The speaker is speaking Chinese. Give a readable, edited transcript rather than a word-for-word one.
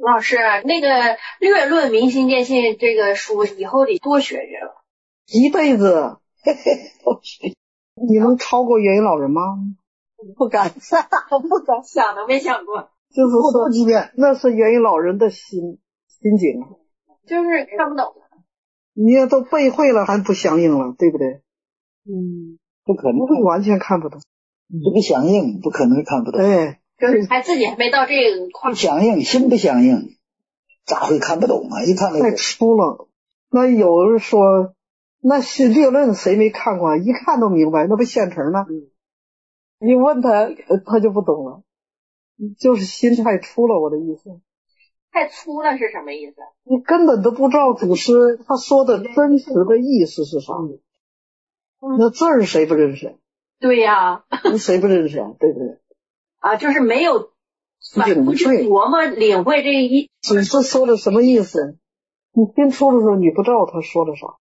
老师，那个略论明心见性这个书以后得多学学了。 一辈子。你能超过元音老人吗？ 不敢，不敢想都没想过。 就是说那是元音老人的心境， 就是看不懂。 你也都背会了还不相应了，对不对？ 不可能不会完全看不懂， 这不相应，不可能看不懂。 对， 就是还自己还没到这个不相应，心不相应，咋会看不懂啊？一看那太粗了。那有人说，那是略论谁没看过？一看都明白，那不现成的。你问他，他就不懂了，就是心太粗了。我的意思， 太粗了是什么意思？ 你根本都不知道祖师他说的真实的意思是啥。那字儿谁不认识？ 对呀， 谁不认识啊？对不对？ 啊，就是没有反复去琢磨领会这个意。 祖师说的什么意思？你听出的时候，你不知道他说的啥。